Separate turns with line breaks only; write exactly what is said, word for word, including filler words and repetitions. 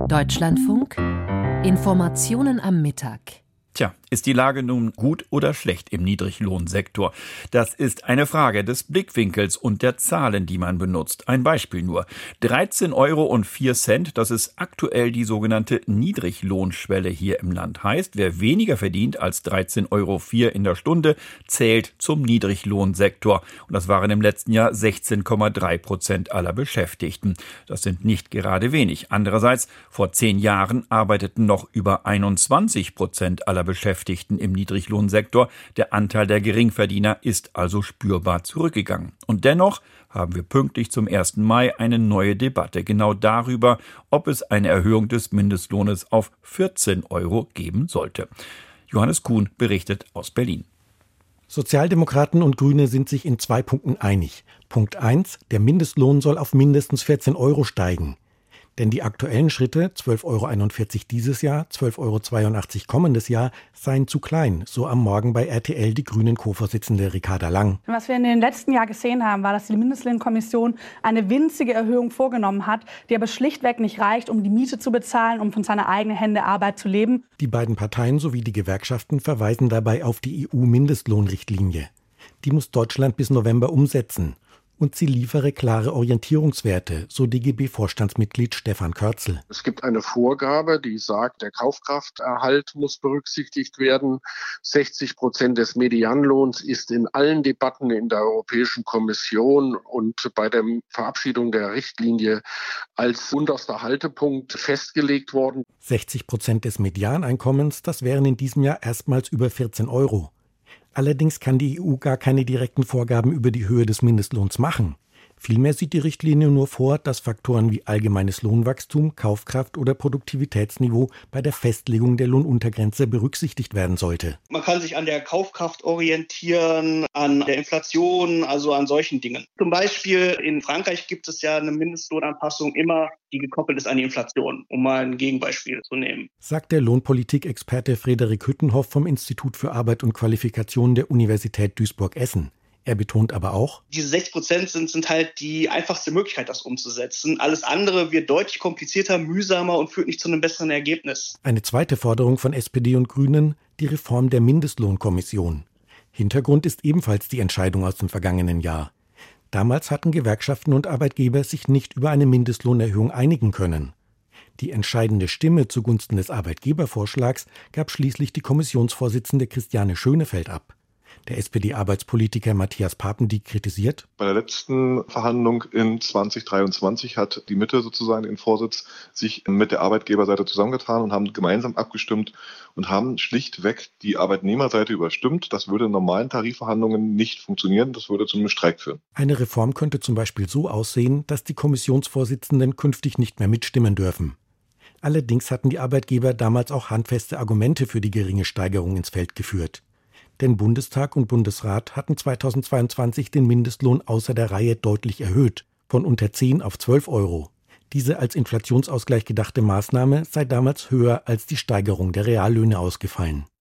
Deutschlandfunk Informationen am Mittag.
Tja, ist die Lage nun gut oder schlecht im Niedriglohnsektor? Das ist eine Frage des Blickwinkels und der Zahlen, die man benutzt. Ein Beispiel nur. dreizehn Euro und vier Cent, das ist aktuell die sogenannte Niedriglohnschwelle hier im Land. Heißt, wer weniger verdient als dreizehn Euro vier in der Stunde, zählt zum Niedriglohnsektor. Und das waren im letzten Jahr sechzehn Komma drei Prozent aller Beschäftigten. Das sind nicht gerade wenig. Andererseits, vor zehn Jahren arbeiteten noch über einundzwanzig Prozent aller Beschäftigten im Niedriglohnsektor. Der Anteil der Geringverdiener ist also spürbar zurückgegangen. Und dennoch haben wir pünktlich zum ersten Mai eine neue Debatte genau darüber, ob es eine Erhöhung des Mindestlohnes auf vierzehn Euro geben sollte. Johannes Kuhn berichtet aus Berlin.
Sozialdemokraten und Grüne sind sich in zwei Punkten einig. Punkt eins, der Mindestlohn soll auf mindestens vierzehn Euro steigen. Denn die aktuellen Schritte, zwölf Euro einundvierzig dieses Jahr, zwölf Euro zweiundachtzig kommendes Jahr, seien zu klein, so am Morgen bei R T L die Grünen-Co-Vorsitzende Ricarda Lang.
Was wir in den letzten Jahren gesehen haben, war, dass die Mindestlohnkommission eine winzige Erhöhung vorgenommen hat, die aber schlichtweg nicht reicht, um die Miete zu bezahlen, um von seiner eigenen Hände Arbeit zu leben.
Die beiden Parteien sowie die Gewerkschaften verweisen dabei auf die E U-Mindestlohnrichtlinie. Die muss Deutschland bis November umsetzen. Und sie liefere klare Orientierungswerte, so D G B-Vorstandsmitglied Stefan Körzel.
Es gibt eine Vorgabe, die sagt, der Kaufkrafterhalt muss berücksichtigt werden. sechzig Prozent des Medianlohns ist in allen Debatten in der Europäischen Kommission und bei der Verabschiedung der Richtlinie als unterster Haltepunkt festgelegt worden.
sechzig Prozent des Medianeinkommens, das wären in diesem Jahr erstmals über vierzehn Euro. Allerdings kann die E U gar keine direkten Vorgaben über die Höhe des Mindestlohns machen. Vielmehr sieht die Richtlinie nur vor, dass Faktoren wie allgemeines Lohnwachstum, Kaufkraft oder Produktivitätsniveau bei der Festlegung der Lohnuntergrenze berücksichtigt werden sollte.
Man kann sich an der Kaufkraft orientieren, an der Inflation, also an solchen Dingen. Zum Beispiel in Frankreich gibt es ja eine Mindestlohnanpassung immer, die gekoppelt ist an die Inflation, um mal ein Gegenbeispiel zu nehmen.
Sagt der Lohnpolitikexperte Frederik Hüttenhoff vom Institut für Arbeit und Qualifikation der Universität Duisburg-Essen. Er betont aber auch,
diese sechs Prozent sind, sind halt die einfachste Möglichkeit, das umzusetzen. Alles andere wird deutlich komplizierter, mühsamer und führt nicht zu einem besseren Ergebnis.
Eine zweite Forderung von S P D und Grünen, die Reform der Mindestlohnkommission. Hintergrund ist ebenfalls die Entscheidung aus dem vergangenen Jahr. Damals hatten Gewerkschaften und Arbeitgeber sich nicht über eine Mindestlohnerhöhung einigen können. Die entscheidende Stimme zugunsten des Arbeitgebervorschlags gab schließlich die Kommissionsvorsitzende Christiane Schönefeld ab. Der S P D-Arbeitspolitiker Matthias Papendieck kritisiert:
Bei der letzten Verhandlung in zwanzig dreiundzwanzig hat die Mitte sozusagen den Vorsitz sich mit der Arbeitgeberseite zusammengetan und haben gemeinsam abgestimmt und haben schlichtweg die Arbeitnehmerseite überstimmt. Das würde in normalen Tarifverhandlungen nicht funktionieren, das würde zu einem Streik führen.
Eine Reform könnte zum Beispiel so aussehen, dass die Kommissionsvorsitzenden künftig nicht mehr mitstimmen dürfen. Allerdings hatten die Arbeitgeber damals auch handfeste Argumente für die geringe Steigerung ins Feld geführt. Denn Bundestag und Bundesrat hatten zweitausendzweiundzwanzig den Mindestlohn außer der Reihe deutlich erhöht, von unter zehn auf zwölf Euro. Diese als Inflationsausgleich gedachte Maßnahme sei damals höher als die Steigerung der Reallöhne ausgefallen.